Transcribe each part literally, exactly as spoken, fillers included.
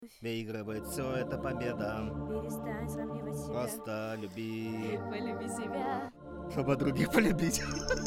Выигрывает все, это победа. Перестань сравнивать себя. Просто люби. Полюби себя. Чтобы других полюбить.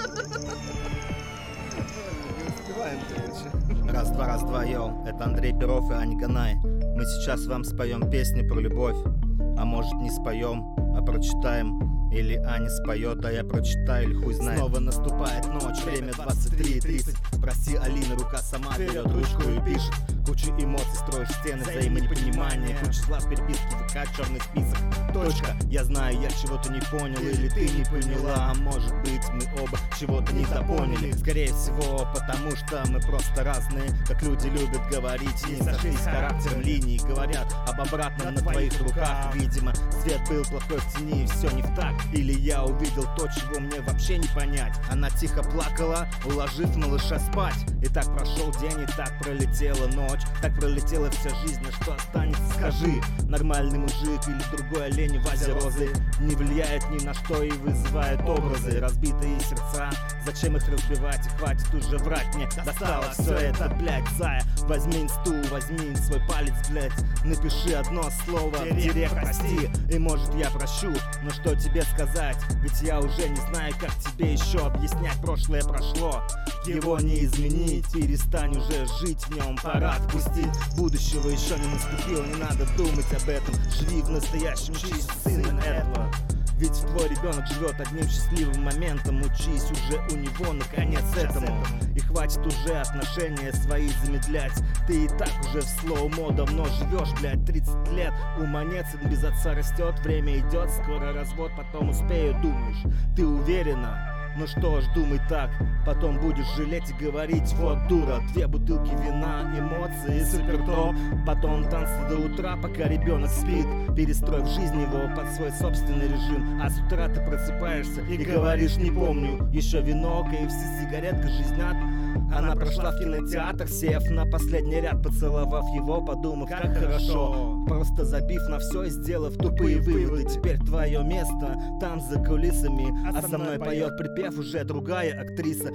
Не успеваем, короче. Раз, два, раз, два, йоу. Это Андрей Перов и Аня Ганай. Мы сейчас вам споем песни про любовь. А может не споем, а прочитаем. Или Аня споет, а я прочитаю, или хуй знает. Снова наступает ночь, время двадцать три тридцать. Прости, Алина, рука сама берет ручку и пишет. Кучу эмоций, строишь стены взаимопонимания. Куча слов, переписки, ВК, черный список. Точка. Я знаю, я чего-то не понял, или ты не поняла. А может быть, мы оба чего-то не допоняли. Скорее всего, потому что мы просто разные. Как люди любят говорить, не сошлись характером линий. Говорят об обратном на твоих руках. Видимо, свет был плохой в тени, и все не в так. Или я увидел то, чего мне вообще не понять. Она тихо плакала, уложив малыша спать. И так прошел день, и так пролетела ночь. Так пролетела вся жизнь, а что останется, скажи. Нормальный мужик или другой олень в вазе розы не влияет ни на что и вызывает образы. Разбитые сердца, зачем их разбивать? И хватит уже врать, мне достало все это, блять, зая. Возьми инсту, возьми свой палец, блять. Напиши одно слово в директ, прости. И может я прощу, но что тебе сказать? Ведь я уже не знаю, как тебе еще объяснять. Прошлое прошло, его не изменить. Перестань уже жить в нем, пора отпустить. Будущего еще не наступило, не надо думать об этом. Живи в настоящем, учись сына этого. Ведь твой ребенок живет одним счастливым моментом. Учись уже у него наконец этому. И хватит уже отношения свои замедлять. Ты и так уже в слоумо давно живешь, блядь, тридцать лет. Уманец без отца растет, время идет, скоро развод, потом успею, думаешь. Ты уверена? Ну что ж, думай так, потом будешь жалеть и говорить: вот дура. Две бутылки вина, эмоции, супер топ. Потом танцы до утра, пока ребенок спит. Перестроив жизнь его под свой собственный режим. А с утра ты просыпаешься и говоришь: не помню. Еще вино, ка эф си, сигаретка, жизнь ад. Она прошла в кинотеатр, сев на последний ряд, поцеловав его, подумав, как хорошо. Просто забив на все и сделав тупые выводы. Теперь твое место там за кулисами, а со мной поет припев уже другая актриса.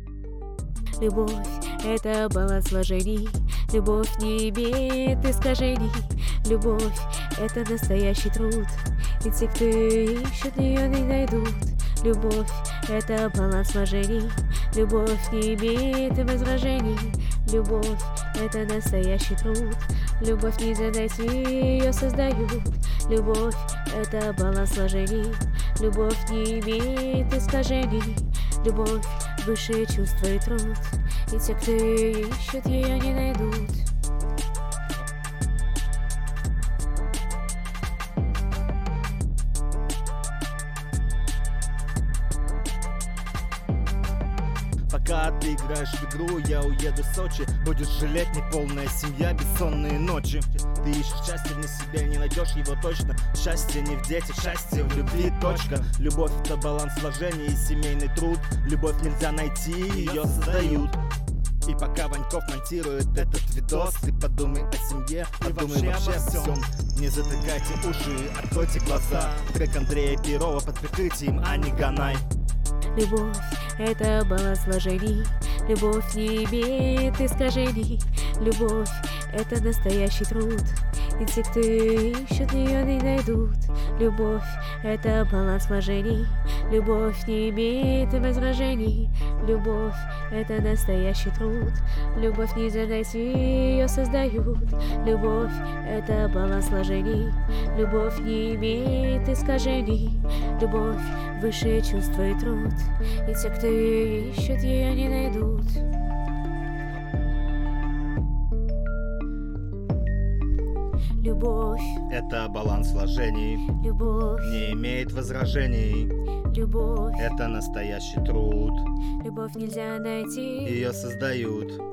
Любовь — это баланс сложений. Любовь не имеет искажений. Любовь — это настоящий труд, и те, кто ищут, ее не найдут. Любовь — это баланс сложений. Любовь не имеет возражений. Любовь — это настоящий труд. Любовь нельзя найти, ее создают. Любовь — это баланс сложений. Любовь не имеет искажений. Любовь — высшее чувство и труд, и те, кто ищут, ее не найдут. Пока ты играешь в игру, я уеду в Сочи. Будешь жалеть неполная семья, бессонные ночи. Ты ищешь счастье на себе, не найдешь его точно. Счастье не в детях, счастье в любви, точка. Любовь — это баланс сложения и семейный труд. Любовь нельзя найти, ее создают. И пока Ваньков монтирует этот видос, ты подумай о семье, подумай вообще обо всем. Не затыкайте уши, откройте глаза. Трек Андрея Перова под прикрытием Ани Ганай. Любовь — это баланс сложений. Любовь не имеет искажений. Любовь — это настоящий труд, и те, кто ищут, ее не найдут. Любовь — это баланс сложений. Любовь не имеет возражений. Любовь — это настоящий труд. Любовь нельзя найти, ее создают. Любовь — это баланс сложений. Любовь не имеет искажений. Любовь — высшее чувство и труд, и те, кто ищут, ее не найдут. Любовь — это баланс сложений. Любовь Не имеет возражений. Любовь — это настоящий труд. Любовь нельзя найти, ее создают.